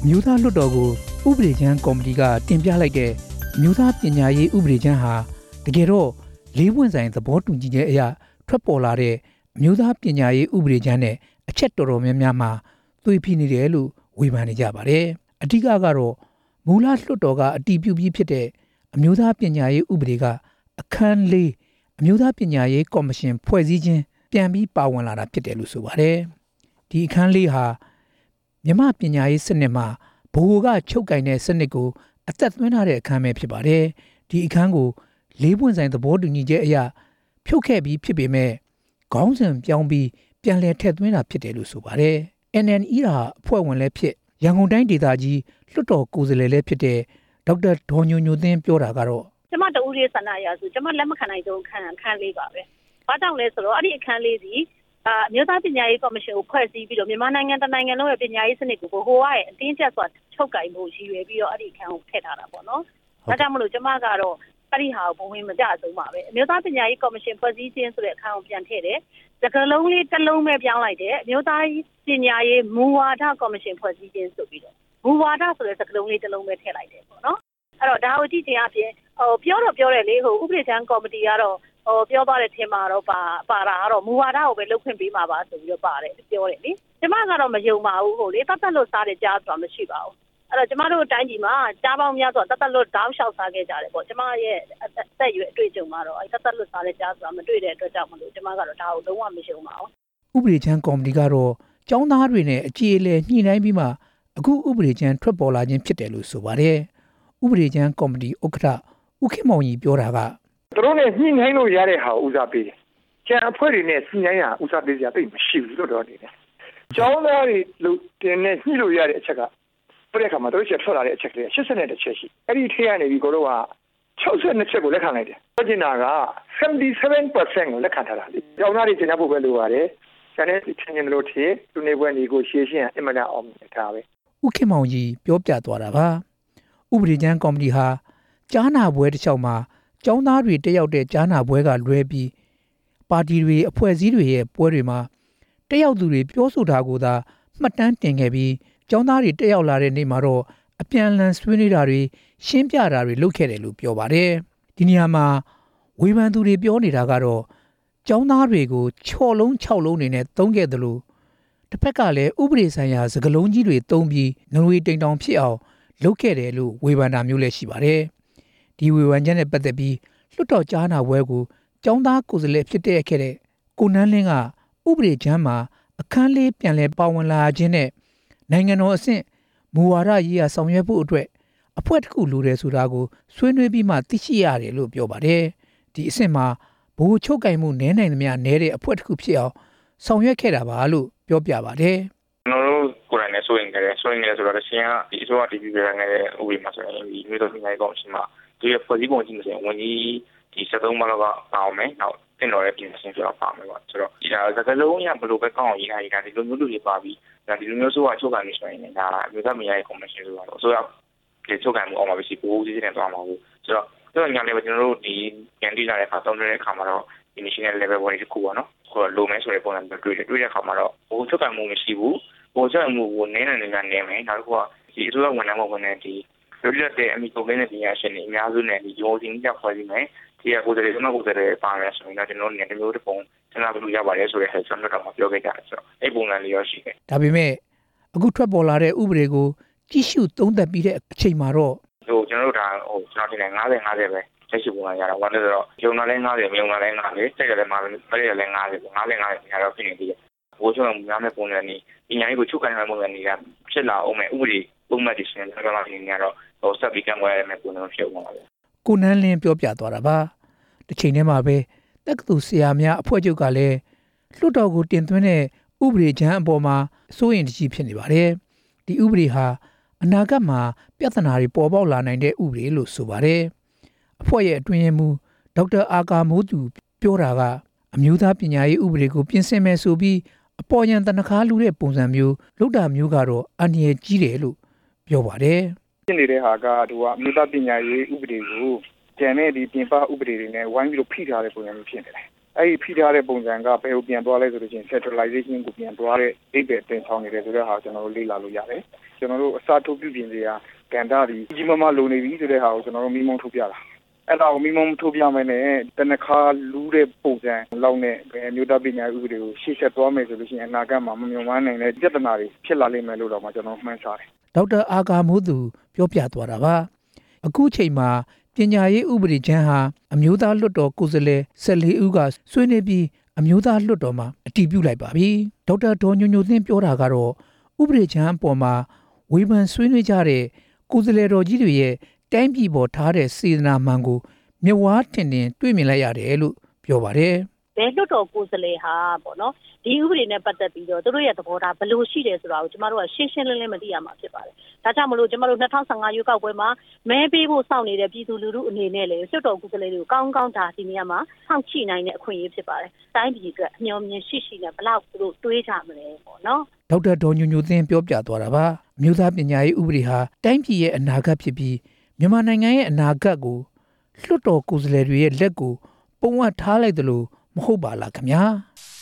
မျိုးသားလွှတ်တော်ကိုဥပဒေချမ်းကော်မတီကတင်ပြလိုက်တဲ့အမျိုးသားပညာရေးဥပဒေချမ်းဟာတကယ်တော့လေးပွင့်ဆိုင်သဘောတူညီချက်အရထွက်ပေါ်လာတဲ့အမျိုးသားပညာရေးဥပဒေချမ်းနဲ့အချက်တော်တော်များများမှာသွေဖီနေတယ်လို့ဝေဖန်နေကြပါတယ်။အဓိကကတော့မူလလွှတ်တော်ကအတည်ပြုပြီးဖြစ်တဲ့အမျိုးသားပညာရေးဥပဒေကအခန်း၄အမျိုးသားပညာရေးကော်မရှင်ဖွဲ့စည်းခြင်းပြန်ပြီးပါဝင်လာတာဖြစ်တယ်လို့ဆိုပါတယ်။ဒီအခန်း၄ဟာမြန်မာပညာရေးစနစ်မှာဘိုးကချုပ်ကင်တဲ့စနစ်ကိုအသက်သွင်းထားတဲ့အခန်းပဲဖြစ်ပါတယ်။ဒီအခန်းကိုလေးပွင့်ဆိုင်သဘောတူညီချက်အရဖြုတ်ခဲ့ပြီးဖြစ်ပေမဲ့ခေါင်းစဉ်ပြောင်းပြီးပြန်လည်ထည့်သွင်းတာဖြစ်တယ်လို့ဆိုပါတယ်။ NNE ဟာအဖွဲ့ဝင်လည်းဖြစ်ရန်ကုန်တိုင်းဒေသကြီးလွှတ်တော်ကိုယ်စားလှယ်လည်းဖြစ်တဲ့ဒေါက်တာဒေါ်ညိုညိုသင်းပြောတာကတော့ကျမတဦးလေးဆန္ဒရဆိုကျမလက်မခံနိုင်ဆုံးအခန်းလေးပါပဲ။ဘာကြောင့်လဲဆိုတော့အဲ့ဒီအခန်းလေးစီအမျိုးသားပညာရေးကော်မရှင်ကိုဖွဲ့စည်းပြီးတော့မြန်မာနိုင်ငံတနိုင်ငံလုံးရဲ့ပညာရေးစနစ်ကိုဟိုရဲ့အတင်းကျပ်စွာချုပ်ကင်ဖို့ရည်ရွယ်ပြီးတော့အဲ့ဒီအခန်းကိုထည့်ထားတာပေါ့နော်။ဒါကြောင့်မလို့ကျမကတော့အဲ့ဒီဟာကိုဘဝင်မကြဆုံးပါပဲ။အမျိုးသားပညာရေးကော်မရှင်ဖွဲ့စည်းခြင်းဆိုတဲ့အခန်းကိုပြန်ထည့်တယ်။စကားလုံးလေးတစ်လုံးပဲပြောင်းလိုက်တယ်။အမျိုးသားပညာရေးမူဝါဒကော်မရှင်ဖွဲ့စည်းခြင်းဆိုပြီးတော့မူဝါဒဆိုတဲ့စကားလုံးလေးတစ်လုံးပဲထည့်လိုက်တယ်ပေါ့နော်။အဲ့တော့ဒါကိုကြည့်ချင်အပြင်ပြောတယ်လေဥပဒေချမ်းကော်မတီကတော့ပြောသွားတဲ့ထင်မှာတော့ပါတာကတော့မူဝါဒကိုပဲလုပ်ခွင့်ပေးမှာပါဆိုပြီးတော့ပါတယ်ပြောတယ်လေကျမကတော့မယုံပါဘူးဟိုလေတတ်လို့စားတဲ့ကြားဆိုတာမရှိပါဘူးအဲ့တော့ကျမတို့အတိုင်းကြီးမှာကြားပေါင်းများဆိုတာတတ်လို့တောင်းလျှောက်စားခဲ့ကြတယ်ပေါ့ကျမရဲ့အသက်အရွယ်အတွေ့အကြုံမှာတော့တတ်လို့စားတဲ့ကြားဆိုတာမတွေ့တဲ့အတွက်ကြောင့်မလို့ကျမကတော့ဒါကိုလုံးဝမယုံပါဘူးဥပဒေချမ်းကော်မတီကတော့ကျောင်းသားတွေနဲ့အကြေအလဲညှိနှိုင်းပြီးမှအခုဥပဒေချမ်းထွက်ပေါ်လာခြင်းဖြစ်တယ်လို့ဆိုပါတယ်ဥပဒေချမ်းကော်မတီဥက္ကဋ္ဌဦးခင်မောင်ကြီးပြောတာကသူတို့နဲ့ညှိနှိုင်းလို့ရတဲ့ဟာကိုဦးစားပေးတယ်။ကျန်အဖွဲ့တွေနဲ့ညှိနှိုင်းရဦးစားပေးစရာတိတ်မရှိဘူးလို့တော့နေတယ်။ကျောင်းသားတွေလို့တင်နဲ့ညှိလို့ရတဲ့အချက်ကပြတဲ့အခါမှာတို့ချက်ထွက်လာတဲ့အချက်ကလေး82ချက်ရှိ။အဲ့ဒီထဲကနေပြီးကိုတို့က62ချက်ကိုလက်ခံလိုက်တယ်။ပြောချင်တာက77% ကိုလက်ခံထားတာလေ။ကျောင်းသားတွေကျင်ဖို့ပဲလိုပါတယ်။ကျန်တဲ့ထင်ရင်လို့ထင်သူနေပွဲနေကိုရှေ့ရှင်းအင်မတန်အောင်ထားပဲ။ဦးခင်မောင်ကြီးပြောပြသွားတာပါ။ဥပဒေချမ်းကော်မတီဟာကြားနာပွဲတစ်လျှောက်မှာကျောင်းသားတွေတက်ရောက်တဲ့ကြားနာပွဲကလွဲပြီးပါတီတွေအဖွဲ့အစည်းတွေရဲ့ပွဲတွေမှာတက်ရောက်သူတွေပြောဆိုတာကိုသာမှတ်တမ်းတင်ခဲ့ပြီးကျောင်းသားတွေတက်ရောက်လာတဲ့နေ့မှာတော့အပြန်အလှန်ဆွေးနွေးတာတွေရှင်းပြတာတွေလုပ်ခဲ့တယ်လို့ပြောပါတယ်ဒီနေရာမှာဝေဖန်သူတွေပြောနေတာကတော့ကျောင်းသားတွေကို6လုံး6လုံးနေနဲ့သုံးခဲ့တယ်လို့တစ်ဖက်ကလည်းဥပဒေဆိုင်ရာစကားလုံးကြီးတွေသုံးပြီးငွေတိမ်တောင်ဖြစ်အောင်လုပ်ခဲ့တယ်လို့ဝေဖန်တာမျိုးလည်းရှိပါတယ်ဒီဝေဖန်ချက်နဲ့ပတ်သက်ပြီးလွှတ်တော်ကြားနာပွဲကိုကျောင်းသားကိုယ်စားလှယ်ဖြစ်တဲ့ခဲ့တဲ့ကိုနန်းလင်းကဥပဒေချမ်းမှာအခန်းလေးပြန်လည်ပါဝင်လာခြင်းနဲ့နိုင်ငံတော်အဆင့်မူဝါဒရေးရာဆောင်ရွက်ဖို့အတွက်အဖွဲ့တစ်ခုလိုတယ်ဆိုတာကိုဆွေးနွေးပြီးမှသိရှိရတယ်လို့ပြောပါတယ်ဒီအဆင့်မှာဘိုးချုပ်ကင်မှုနည်းနိုင်သမျှနည်းတဲ့အဖွဲ့တစ်ခုဖြစ်အောင်ဆောင်ရွက်ခဲ့တာပါလို့ပြောပြပါတယ်ကျွန်တော်တို့ကိုယ်တိုင်လည်းစိုးရင်ကြတယ်ဆိုတော့ရှင်ကဒီအစိုးရတည်ပြီးပြန်ခဲ့တဲ့ဥပဒေမှာဆိုရင်ဒီမျိုးတော်ပညာရေးကော်မရှင်မှာဒီဖွဲ့စည်းပုံကြီးဆိုရင်ဝန်ကြီးဒီ73မှာတော့ပါအောင်မယ်နောက်တင်တော်ရဲ့ပြင်ဆင်ပြပါမယ်ပေါ့ဆိုတော့ဒီဒါစကားလုံးရဘလို့ပဲကောင်းအောင်ရေးထားဒီလိုမျိုးလူတွေပါပြီးဒီလိုမျိုးဆိုချုပ်ကံမျိုးဆိုရင်ဒါအမျိုးသားမရရေးကော်မရှင်ဆိုတော့အစိုးရဒီချုပ်ကံမှုအောင်မှာပဲရှိပိုးကြီးနေသွားမှာဘူးဆိုတော့ညာလည်းကျွန်တော်တို့ဒီပြန်တိလာတဲ့အခါသုံးတဲ့အခါမှာတော့ national level ဝင်တစ်ခုပေါ့နော်ဆိုတော့လိုမဲဆိုတဲ့ပုံစံမျိုးတွေ့တဲ့အခါမှာတော့ဘိုးချုပ်ကံမှုမရှိဘူးဘိုးချုပ်ကံမှုကိုနည်းနေနေမယ်နောက်တစ်ခုကဒီအစိုးရဝန်ထမ်းတွေဝင်နေဒီလွတ်လပ်တဲ့အမိကုန်တဲ့ပညာရှင်တွေအများစုနဲ့ဒီရိုးစင်းကြောက်ဖွဲ့ပြီးမယ်ဒီကကိုယ်တည်းကကိုယ်တည်းပါမယ်ဆိုရင်တော့ကျွန်တော်တို့နေမျိုးတစ်ပုံစဉ်းစားလို့ရပါတယ်ဆိုတဲ့ဟဲ့ကျွန်တော်တို့ပြောခဲ့ကြတယ်ဆိုတော့အဲ့ပုံစံလေးရရှိတယ်ဒါပေမဲ့အခုထွက်ပေါ်လာတဲ့ဥပဒေကိုကြည့်ရှုသုံးသပ်ပြီးတဲ့အချိန်မှာတော့ကျွန်တော်တို့ဒါကျွန်တော်တင်တယ်50ပဲဆက်ရှိပုံစံရတာဘာလို့လဲဆိုတော့ဂျုံနာလဲ90မြုံနာလဲ90စိတ်တယ်မှာပဲပြည့်တယ်လဲ90 50ညာတော့ဖြစ်နေသေးတယ်ဘိုးချုပ်ကများမဲ့ပုံစံนี้ပညာရေးကိုချုပ်ကိုင်ရပုံစံนี้ကဖြစ်လာအောင်မဲ့ဥပဒေပုံမှန်တည်ရှင်တယ်ကမှနေနေတော့ဆက်ပြီးကံွယ်ရမယ်ပုံစံဖြစ်သွားပါပဲကိုနန်းလင်းပြောပြသွားတာပါတစ်ချိန်တည်းမှာပဲတက္ကသိုလ်ဆရာများအဖွဲ့ချုပ်ကလည်းလွှတ်တော်ကိုတင်သွင်းတဲ့ဥပဒေချမ်းအပေါ်မှာစိုးရိမ်တကြီးဖြစ်နေပါတယ်ဒီဥပဒေဟာအနာဂတ်မှာပြဿနာတွေပေါ်ပေါက်လာနိုင်တဲ့ဥပဒေလို့ဆိုပါတယ်အဖွဲ့ရဲ့အတွင်းရေးမှူးဒေါက်တာအာကာမိုးသူပြောတာကအမျိုးသားပညာရေးဥပဒေကိုပြင်ဆင်မယ်ဆိုပြီးအပေါ်ယံတနခါလူတဲ့ပုံစံမျိုးလုပ်တာမျိုးကတော့အန္တရာယ်ကြီးတယ်လို့ပြောပါတယ်ဖြစ်နေတဲ့ဟာကသူကအမျိုးသားပညာရေးဥပဒေကိုကျန်တဲ့ဒီပြင်ပဥပဒေတွေနဲ့ဝိုင်းပြီးတော့ဖိထားတဲ့ပုံစံမျိုးဖြစ်နေတယ်အဲ့ဒီဖိထားတဲ့ပုံစံကဘယ်လိုပြန်သွားလဲဆိုလို့ချင်း centralization ကိုပြန်သွားတဲ့အိပ်ပဲတင်ဆောင်နေတယ်ဆိုတဲ့ဟာကျွန်တော်တို့လေ့လာလို့ရတယ်ကျွန်တော်တို့အစားထိုးပြုပြင်စရာကဏ္ဍဒီကြီးမားမားလိုနေပြီဆိုတဲ့ဟာကိုကျွန်တော်တို့မိမုံထုတ်ပြတာအဲ့ဒါကိုမိမုံထုတ်ပြမယ်နဲ့တနခါလူးတဲ့ပုံစံလောက်နဲ့မြို့သားပညာဥပဒေကိုရှေ့ဆက်သွားမယ်ဆိုလို့ရှိရင်အနာဂတ်မှာမမြင်ဝမ်းနိုင်တဲ့ပြဿနာတွေဖြစ်လာလိမ့်မယ်လို့တော့ကျွန်တော်မှန်းဆတယ်ဒေါက်တာအာကာမိုးသူပြောပြသွားတာပါအခုချိန်မှာပညာရေးဥပဒေချမ်းဟာအမျိုးသားလွှတ်တော်ကိုယ်စားလှယ်14ဦးကဆွေးနွေးပြီးအမျိုးသားလွှတ်တော်မှာအတည်ပြုလိုက်ပါပြီဒေါက်တာဒေါ်ညိုညိုသင်းပြောတာကတော့ဥပဒေချမ်းအပေါ်မှာဝေဖန်ဆွေးနွေးကြတဲ့ကိုယ်စားလှယ်တော်ကြီးတွေရဲ့တိုင်းပြည်ပေါ်ထားတဲ့စေတနာမှန်ကိုမြဝါထင်တွေ့မြင်လိုက်ရတယ်လို့ပြောပါတယ်ဘယ်လွှတ်တော်ကိုယ်စားလှယ်ဟာပေါ့နော်ဒီဥပဒေနဲ့ပတ်သက်ပြီးတော့သူတို့ရဲ့သဘောထားဘယ်လိုရှိတယ်ဆိုတာကိုကျမတို့ကရှင်းရှင်းလင်းလင်းမသိရမှာဖြစ်ပါတယ်။ဒါကြောင့်မလို့ကျမတို့2015ရွေးကောက်ပွဲမှာမဲပေးဖို့စောင့်နေတဲ့ပြည်သူလူထုအနေနဲ့လည်းလွှတ်တော်ကိုယ်စားလှယ်တွေကိုကောင်းကောင်းဒါဒီနေရာမှာစောင့်ကြည့်နိုင်တဲ့အခွင့်အရေးဖြစ်ပါတယ်။တိုင်းပြည်အတွက်အမျှော်မြင်ရှိရှိနဲ့ဘလောက်သူတို့တွေးကြမလဲပေါ့နော်။ဒေါက်တာဒေါ်ညိုညိုသင်းပြောပြသွားတာပါ။မြို့သားပညာရေးဥပဒေဟာတိုင်းပြည်ရဲ့အနာဂတ်ဖြစ်ပြီးမြန်မာနိုင်ငံရဲ့အနာဂတ်ကိုလွှတ်တော်ကိုယ်စားလှယ်တွေရဲ့လက်ကိုပုံဝတ်ထားလိုက်တယ်လို့မဟုတ်ပါလားခင်ဗျာ။